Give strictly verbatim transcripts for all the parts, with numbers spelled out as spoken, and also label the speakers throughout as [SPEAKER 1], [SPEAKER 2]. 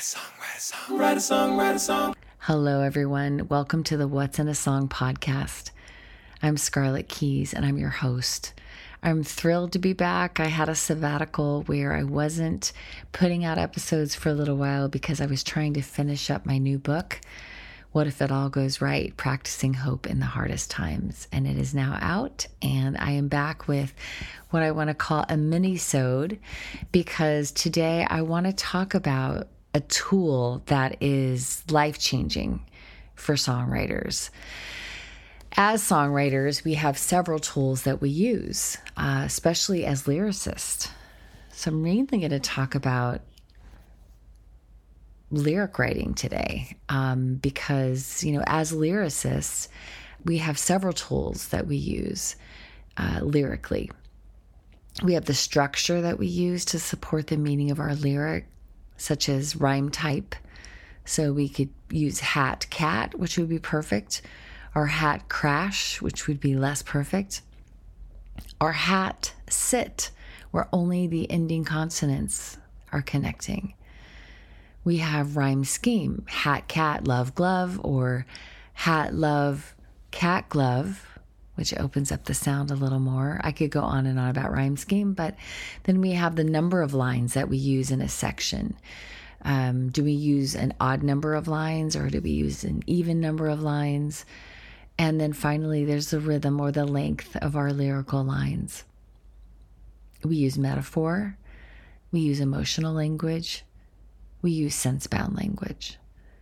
[SPEAKER 1] song, write a song, write a song, write a song. Hello, everyone. Welcome to the What's in a Song podcast. I'm Scarlett Keys, and I'm your host. I'm thrilled to be back. I had a sabbatical where I wasn't putting out episodes for a little while because I was trying to finish up my new book, What If It All Goes Right? Practicing Hope in the Hardest Times. And it is now out, and I am back with what I want to call a mini-sode, because today I want to talk about a tool that is life-changing for songwriters. As songwriters, we have several tools that we use, uh, especially as lyricists. So I'm mainly going to talk about lyric writing today, um, because, you know, as lyricists, we have several tools that we use uh, lyrically. We have the structure that we use to support the meaning of our lyric, such as rhyme type. So we could use hat cat, which would be perfect, or hat crash, which would be less perfect, or hat sit, where only the ending consonants are connecting. We have rhyme scheme, hat cat love glove, or hat love cat glove, which opens up the sound a little more. I could go on and on about rhyme scheme, but then we have the number of lines that we use in a section. Um, do we use an odd number of lines, or do we use an even number of lines? And then finally, there's the rhythm or the length of our lyrical lines. We use metaphor. We use emotional language. We use sense-bound language.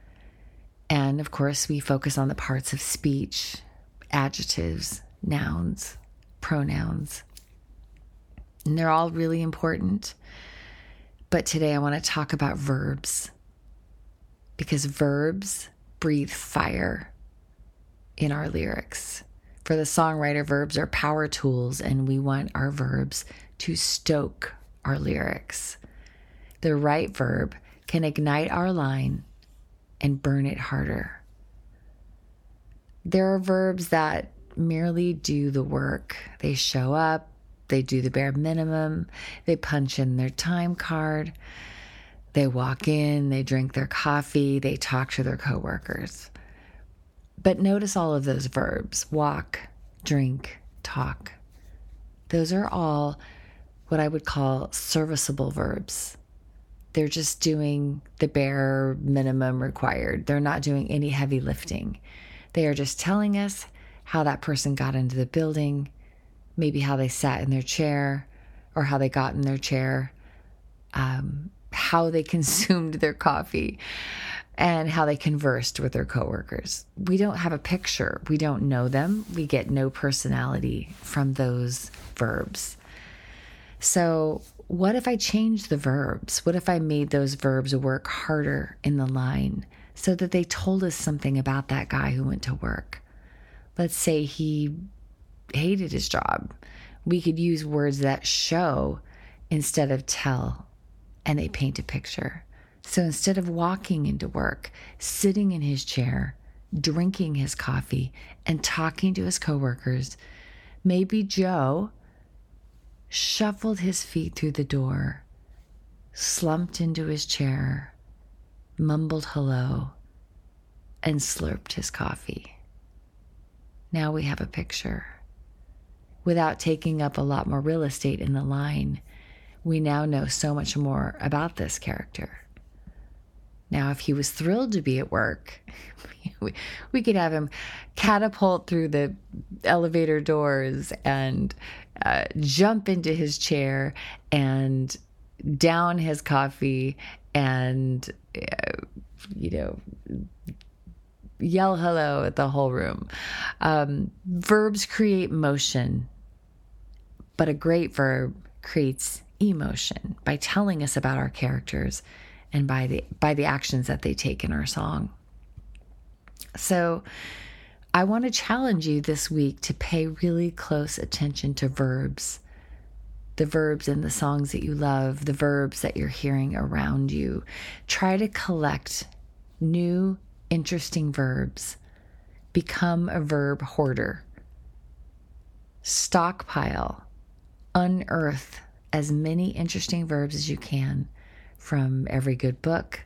[SPEAKER 1] And of course, we focus on the parts of speech, adjectives, nouns, pronouns. And they're all really important. But today I want to talk about verbs, because verbs breathe fire in our lyrics. For the songwriter, verbs are power tools, and we want our verbs to stoke our lyrics. The right verb can ignite our line and burn it harder. There are verbs that merely do the work. They show up, they do the bare minimum, they punch in their time card, they walk in, they drink their coffee, they talk to their coworkers. But notice all of those verbs: walk, drink, talk. Those are all what I would call serviceable verbs. They're just doing the bare minimum required. They're not doing any heavy lifting. They are just telling us how that person got into the building, maybe how they sat in their chair, or how they got in their chair, um, how they consumed their coffee, and how they conversed with their coworkers. We don't have a picture. We don't know them. We get no personality from those verbs. So what if I changed the verbs? What if I made those verbs work harder in the line so that they told us something about that guy who went to work? Let's say he hated his job. We could use words that show instead of tell, and they paint a picture. So instead of walking into work, sitting in his chair, drinking his coffee, and talking to his coworkers, maybe Joe shuffled his feet through the door, slumped into his chair, mumbled hello, and slurped his coffee. Now we have a picture. Without taking up a lot more real estate in the line, we now know so much more about this character. Now, if he was thrilled to be at work, we, we could have him catapult through the elevator doors and uh, jump into his chair and down his coffee and, uh, you know, yell hello at the whole room. Um, verbs create motion, but a great verb creates emotion by telling us about our characters and by the by the actions that they take in our song. So I want to challenge you this week to pay really close attention to verbs, the verbs in the songs that you love, the verbs that you're hearing around you. Try to collect new, interesting verbs. Become a verb hoarder. Stockpile, unearth as many interesting verbs as you can from every good book,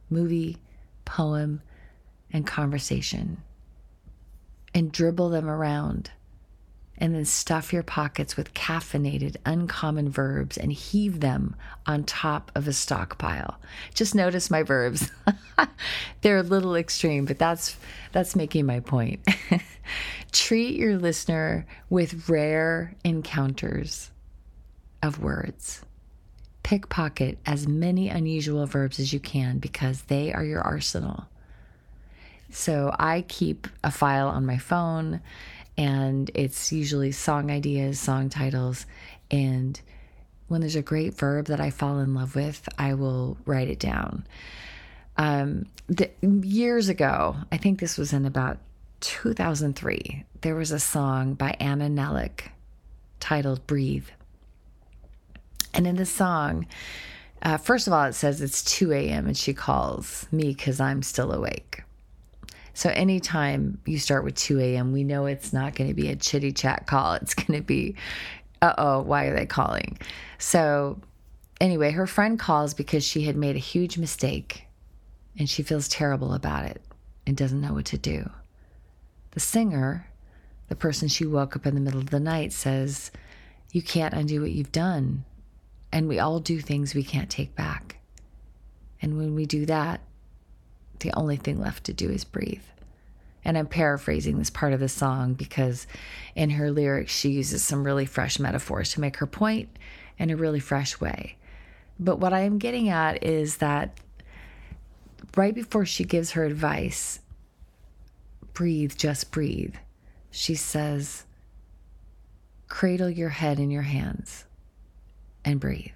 [SPEAKER 1] movie, poem, and conversation, and dribble them around, and then stuff your pockets with caffeinated, uncommon verbs and heave them on top of a stockpile. Just notice my verbs. They're a little extreme, but that's that's making my point. Treat your listener with rare encounters of words. Pickpocket as many unusual verbs as you can because they are your arsenal. So I keep a file on my phone, and it's usually song ideas, song titles. And when there's a great verb that I fall in love with, I will write it down. Um, the, years ago, I think this was in about two thousand three, there was a song by Anna Nellick titled Breathe. And in the song, uh, first of all, it says it's two a.m. and she calls me because I'm still awake. So anytime you start with two a.m., we know it's not going to be a chitty chat call. It's going to be, uh-oh, why are they calling? So anyway, her friend calls because she had made a huge mistake and she feels terrible about it and doesn't know what to do. The singer, the person she woke up in the middle of the night, says, you can't undo what you've done. And we all do things we can't take back. And when we do that, the only thing left to do is breathe. And I'm paraphrasing this part of the song because in her lyrics, she uses some really fresh metaphors to make her point in a really fresh way. But what I am getting at is that right before she gives her advice, breathe, just breathe, she says, cradle your head in your hands and breathe.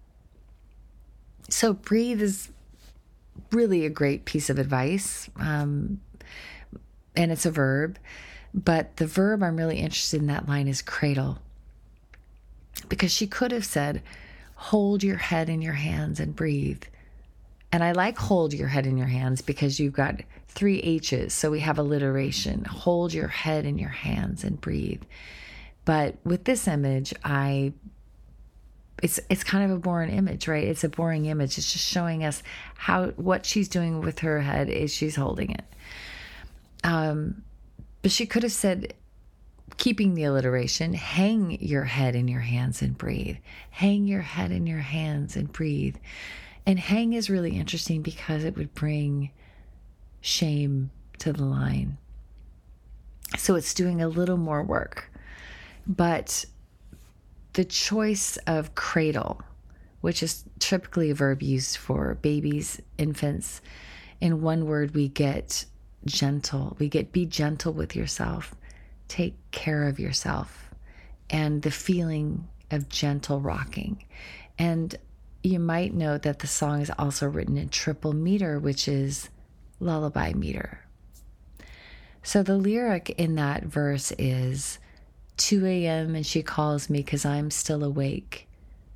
[SPEAKER 1] So breathe is really a great piece of advice, um, and it's a verb, but the verb I'm really interested in that line is cradle, because she could have said, hold your head in your hands and breathe. And I like hold your head in your hands because you've got three H's, so we have alliteration. Hold your head in your hands and breathe. But with this image, I It's it's kind of a boring image, right? It's a boring image. It's just showing us how what she's doing with her head is she's holding it. Um, but she could have said, keeping the alliteration, hang your head in your hands and breathe. Hang your head in your hands and breathe. And hang is really interesting because it would bring shame to the line. So it's doing a little more work. But the choice of cradle, which is typically a verb used for babies, infants, in one word we get gentle. We get be gentle with yourself. Take care of yourself. And the feeling of gentle rocking. And you might note that the song is also written in triple meter, which is lullaby meter. So the lyric in that verse is, two a.m. and she calls me because I'm still awake.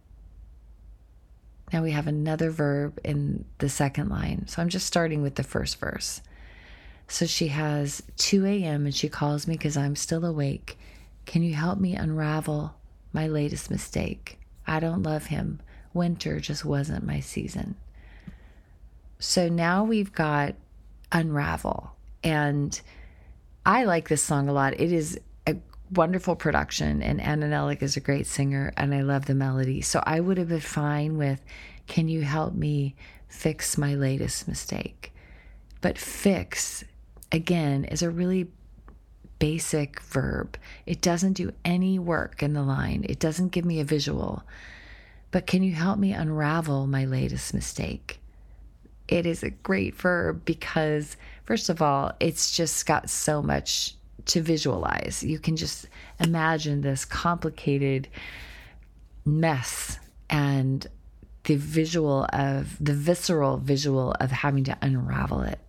[SPEAKER 1] Now we have another verb in the second line. So I'm just starting with the first verse. So she has two a.m. and she calls me because I'm still awake. Can you help me unravel my latest mistake? I don't love him. Winter just wasn't my season. So now we've got unravel. And I like this song a lot. It is a wonderful production, and Anna Nellick is a great singer, and I love the melody. So I would have been fine with, can you help me fix my latest mistake? But fix, again, is a really basic verb. It doesn't do any work in the line. It doesn't give me a visual. But can you help me unravel my latest mistake? It is a great verb because, first of all, it's just got so much to visualize. You can just imagine this complicated mess and the visual of, the visceral visual of having to unravel it.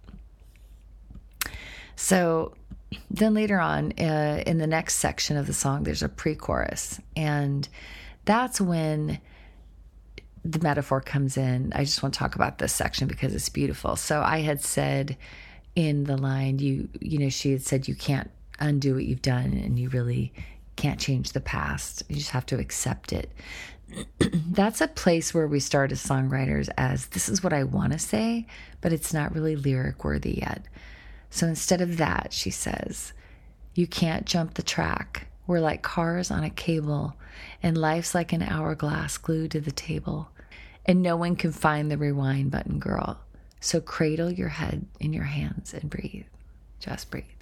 [SPEAKER 1] So then later on, uh, in the next section of the song, there's a pre-chorus. And that's when the metaphor comes in. I just want to talk about this section because it's beautiful. So I had said in the line, you, you know, she had said, you can't undo what you've done and you really can't change the past. You just have to accept it. That's a place where we start as songwriters as this is what I want to say, but it's not really lyric worthy yet. So instead of that, she says, you can't jump the track. We're like cars on a cable, and life's like an hourglass glued to the table. And no one can find the rewind button, girl. So cradle your head in your hands and breathe. Just breathe.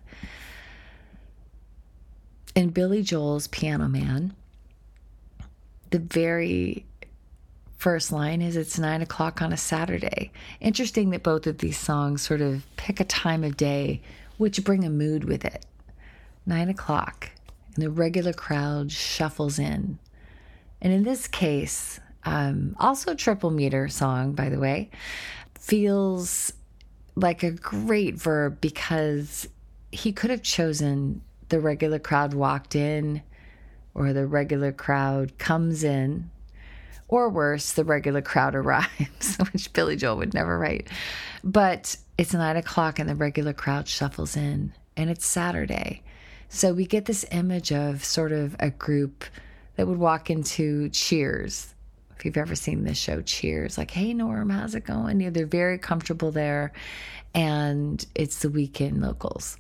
[SPEAKER 1] In Billy Joel's Piano Man, the very first line is, it's nine o'clock on a Saturday. Interesting that both of these songs sort of pick a time of day which bring a mood with it. Nine o'clock, and the regular crowd shuffles in. And in this case, um, also triple meter song, by the way, feels like a great verb because he could have chosen the regular crowd walked in, or the regular crowd comes in, or worse, the regular crowd arrives, which Billy Joel would never write. But it's nine o'clock and the regular crowd shuffles in, and it's Saturday. So we get this image of sort of a group that would walk into Cheers. If you've ever seen this show, Cheers, like, hey, Norm, how's it going? You know, they're very comfortable there, and it's the weekend locals.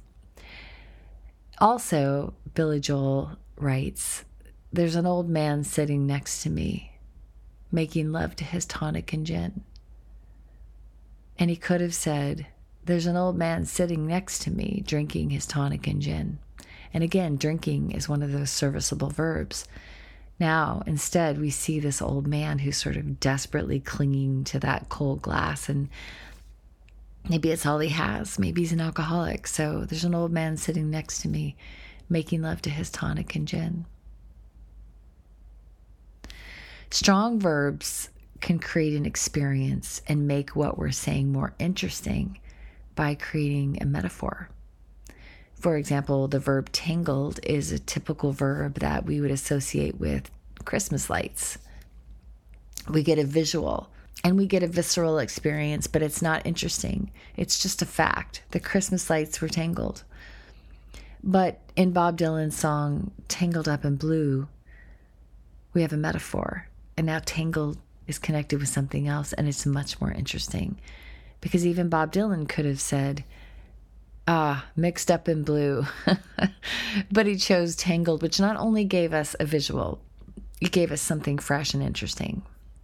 [SPEAKER 1] Also, Billy Joel writes, there's an old man sitting next to me, making love to his tonic and gin. And he could have said, there's an old man sitting next to me, drinking his tonic and gin. And again, drinking is one of those serviceable verbs. Now, instead, we see this old man who's sort of desperately clinging to that cold glass, and maybe it's all he has. Maybe he's an alcoholic. So there's an old man sitting next to me, making love to his tonic and gin. Strong verbs can create an experience and make what we're saying more interesting by creating a metaphor. For example, the verb tangled is a typical verb that we would associate with Christmas lights. We get a visual and we get a visceral experience, but it's not interesting. It's just a fact. The Christmas lights were tangled. But in Bob Dylan's song, Tangled Up in Blue, we have a metaphor. And now tangled is connected with something else, and it's much more interesting. Because even Bob Dylan could have said, ah, mixed up in blue. But he chose tangled, which not only gave us a visual, it gave us something fresh and interesting.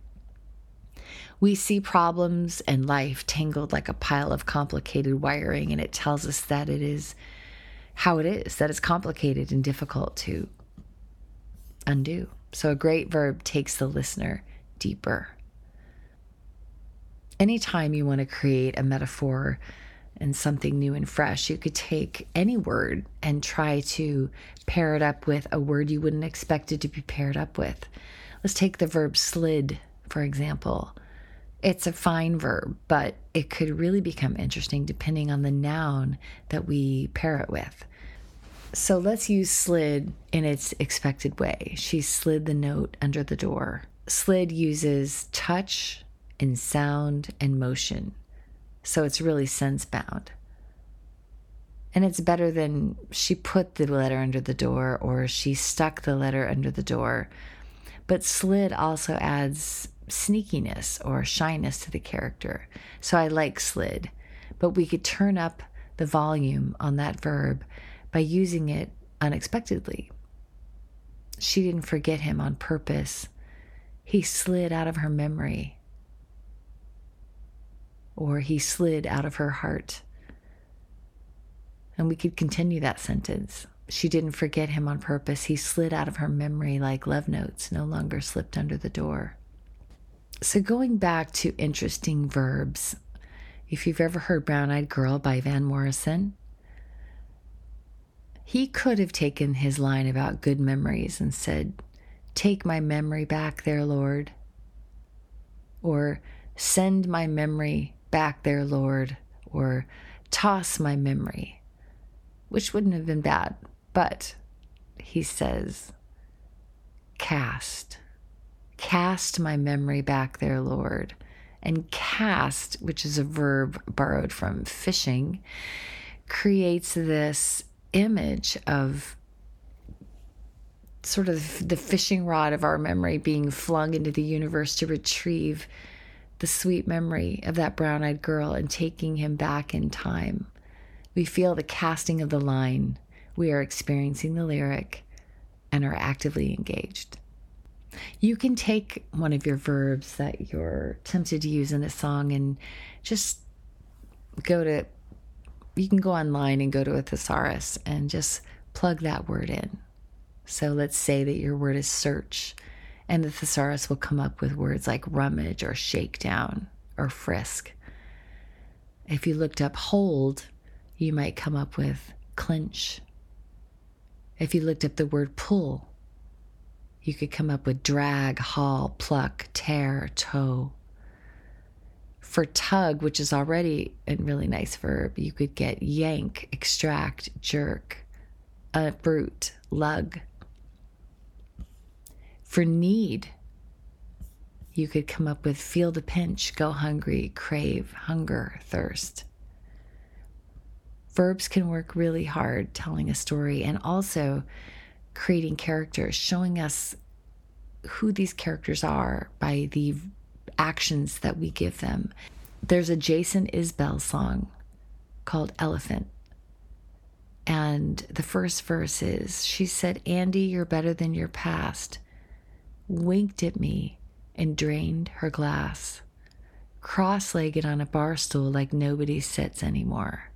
[SPEAKER 1] We see problems and life tangled like a pile of complicated wiring, and it tells us that it is how it is, that it's complicated and difficult to undo. So a great verb takes the listener deeper. Anytime you want to create a metaphor and something new and fresh, you could take any word and try to pair it up with a word you wouldn't expect it to be paired up with. Let's take the verb slid, for example. It's a fine verb, but it could really become interesting depending on the noun that we pair it with. So let's use slid in its expected way. She slid the note under the door. Slid uses touch and sound and motion. So it's really sense-bound. And it's better than she put the letter under the door or she stuck the letter under the door. But slid also adds sneakiness or shyness to the character. So I like slid. But we could turn up the volume on that verb by using it unexpectedly. She didn't forget him on purpose. He slid out of her memory. Or he slid out of her heart. And we could continue that sentence. She didn't forget him on purpose. He slid out of her memory like love notes no longer slipped under the door. So going back to interesting verbs, if you've ever heard Brown Eyed Girl by Van Morrison, he could have taken his line about good memories and said, take my memory back there, Lord. Or send my memory back there, Lord. Or toss my memory, which wouldn't have been bad. But he says, cast. Cast my memory back there, Lord. And cast, which is a verb borrowed from fishing, creates this image of sort of the fishing rod of our memory being flung into the universe to retrieve the sweet memory of that brown-eyed girl and taking him back in time. We feel the casting of the line. We are experiencing the lyric and are actively engaged. You can take one of your verbs that you're tempted to use in a song and just go to, you can go online and go to a thesaurus and just plug that word in. So let's say that your word is search, and the thesaurus will come up with words like rummage or shakedown or frisk. If you looked up hold, you might come up with clinch. If you looked up the word pull, you could come up with drag, haul, pluck, tear, tow. For tug, which is already a really nice verb, you could get yank, extract, jerk, uproot, lug. For need, you could come up with feel the pinch, go hungry, crave, hunger, thirst. Verbs can work really hard telling a story and also creating characters, showing us who these characters are by the actions that we give them. There's a Jason Isbell song called Elephant. And the first verse is, she said, Andy, you're better than your past. Winked at me and drained her glass. Cross-legged on a bar stool like nobody sits anymore.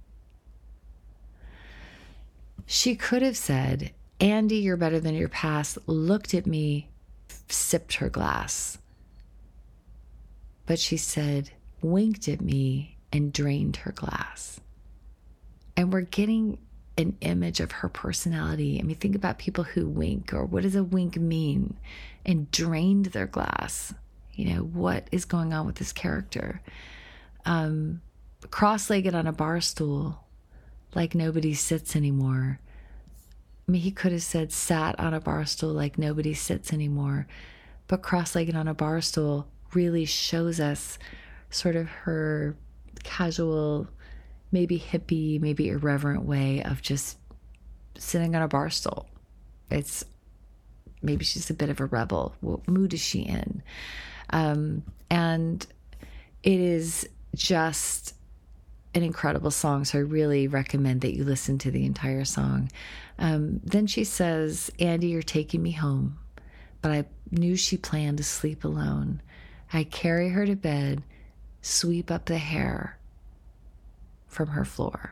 [SPEAKER 1] She could have said, Andy, you're better than your past, looked at me, sipped her glass. But she said, winked at me and drained her glass. And we're getting an image of her personality. I mean, think about people who wink, or what does a wink mean? And drained their glass. You know, what is going on with this character? Um, cross-legged on a bar stool, like nobody sits anymore. I mean, he could have said sat on a bar stool like nobody sits anymore. But cross-legged on a bar stool really shows us sort of her casual, maybe hippie, maybe irreverent way of just sitting on a bar stool. It's maybe she's a bit of a rebel. What mood is she in? Um, and it is just an incredible song. So I really recommend that you listen to the entire song. Um, then she says, Andy, you're taking me home, but I knew she planned to sleep alone. I carry her to bed, sweep up the hair from her floor.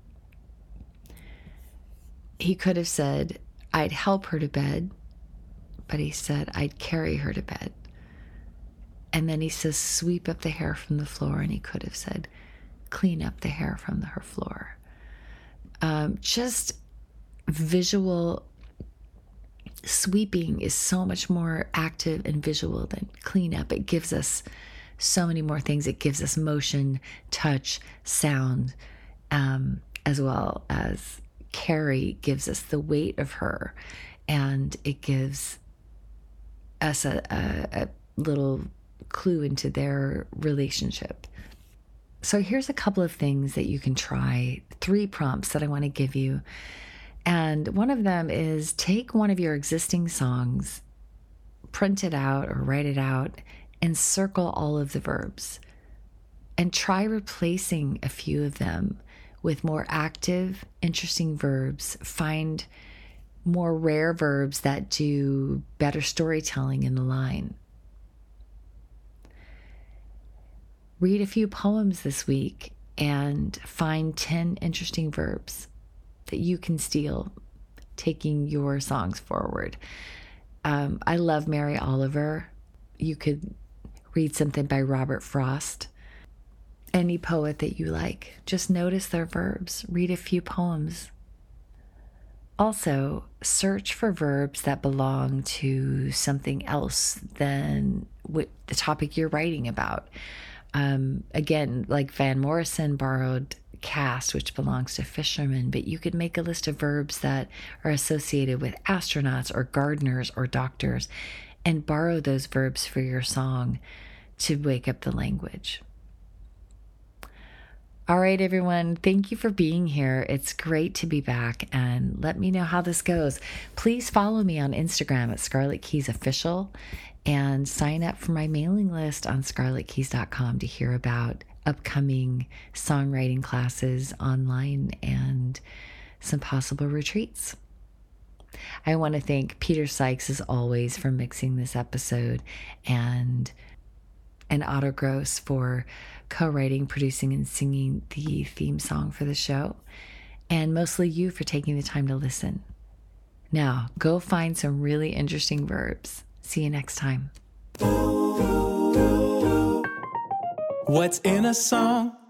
[SPEAKER 1] He could have said, I'd help her to bed, but he said, I'd carry her to bed. And then he says, sweep up the hair from the floor, and he could have said, clean up the hair from the, her floor. Um, just visual sweeping is so much more active and visual than cleanup. It gives us so many more things. It gives us motion, touch, sound, um, as well as carry gives us the weight of her, and it gives us a, a, a little clue into their relationship. So here's a couple of things that you can try, three prompts that I want to give you. And one of them is take one of your existing songs, print it out or write it out, and circle all of the verbs. And try replacing a few of them with more active, interesting verbs. Find more rare verbs that do better storytelling in the line. Read a few poems this week and find ten interesting verbs that you can steal, taking your songs forward. Um, I love Mary Oliver. You could read something by Robert Frost. Any poet that you like. Just notice their verbs. Read a few poems. Also, search for verbs that belong to something else than what the topic you're writing about. Um, again, like Van Morrison borrowed cast, which belongs to fishermen, but you could make a list of verbs that are associated with astronauts or gardeners or doctors and borrow those verbs for your song to wake up the language. All right, everyone. Thank you for being here. It's great to be back, and let me know how this goes. Please follow me on Instagram at Scarlet Keys Official and sign up for my mailing list on scarlet keys dot com to hear about upcoming songwriting classes online and some possible retreats. I want to thank Peter Sykes, as always, for mixing this episode, and and Otto Gross for co-writing, producing, and singing the theme song for the show, and mostly you for taking the time to listen. Now, go find some really interesting verbs. See you next time.
[SPEAKER 2] What's in a song?